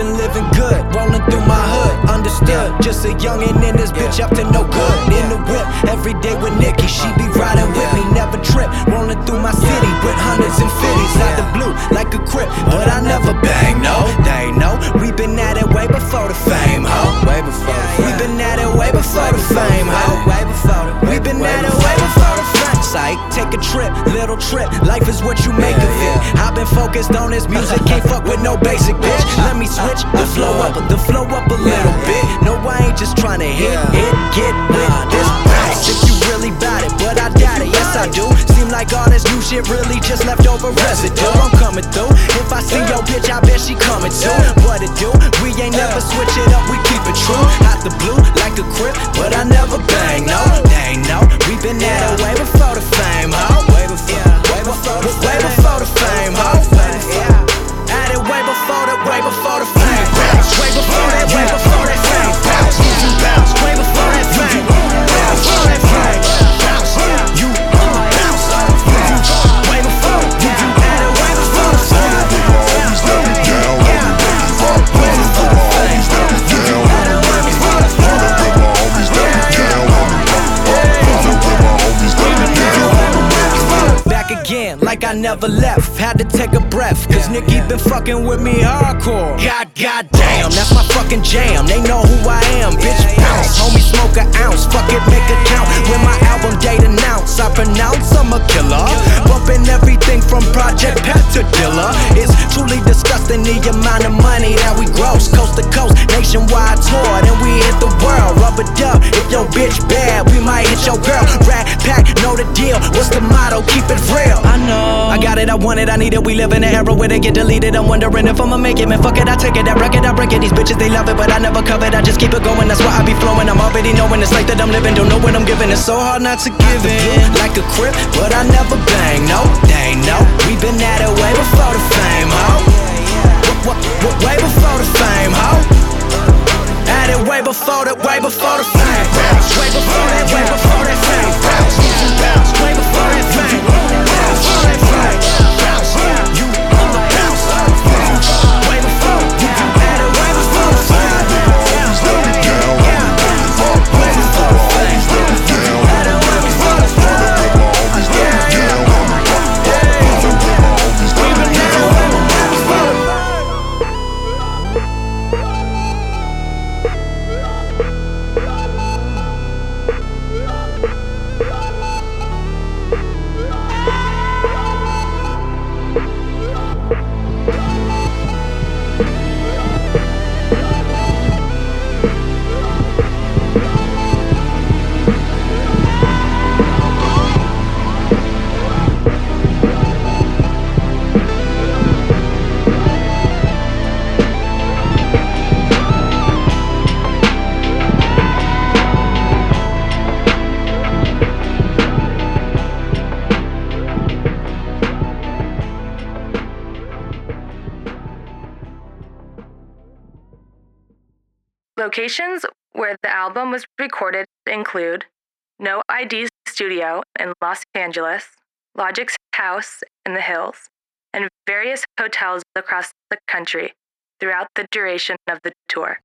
been living good, rolling through my hood, understood. Just a youngin' in this bitch up to no good. In the whip, every day with Nikki, she be riding with me, never trip. Rolling through my city with hundreds and fifties, out the blue like a crip, but I never bang, no. They know we been at it way before the fame, ho. Way before we been at it way before the fame, ho. Way before we been at it way before the fame. Psych, take a trip, little trip. Life is what you make of it. I've been focused on this music, can't fuck with no basic bitch. Let me switch the flow up a little bit. No, I ain't just tryna hit, get with this bounce. If you really bout it, but I doubt it, yes I do. Seem like all this new shit really just leftover residue. I'm coming through. If I see your bitch, I bet she coming too. What it do? We ain't never switch it up, we keep it true. Out the blue, like a crip, but I never bang, no. They ain't know we been at it way before the fame, ho. Way before the fame, ho. At it way before the fame. Way before that fame. Way before that fame. Way before that fame. You bounce. Way before. At it way before the fame. Again, like I never left, had to take a breath, cause Nikki been fucking with me hardcore. God damn, that's my fucking jam. They know who I am, bitch bounce. Homie smoke an ounce, fuck it, make a count. When my album date announce, I pronounce I'm a killer. Bumping everything from Project Pat to Dilla. It's truly disgusting the amount of money that we gross. Coast to coast, nationwide tour, then we hit the world. Rub it up, if your bitch bad, we might hit your girl. Rat pack, know the deal, what's the motto? Keep it real. I know I got it, I want it, I need it. We live in an era where they get deleted. I'm wondering if I'ma make it, man, fuck it, I take it. That record, I break it. These bitches, they love it, but I never cover it. I just keep it going, that's why I be flowing. I'm already knowing this life that I'm living. Don't know what I'm giving, it's so hard not to give in. Like a crip, but I never bang, no. They ain't know we been at it way before the fame, ho. Way before the fame, ho. At it way before the fame. Way before that, way before that fame. Way before that fame. Way before that fame. You bounce. Way before. At it way before the fame. Way before the fame. At it way before the fame. Locations where the album was recorded include No ID Studio in Los Angeles, Logic's house in the Hills, and various hotels across the country throughout the duration of the tour.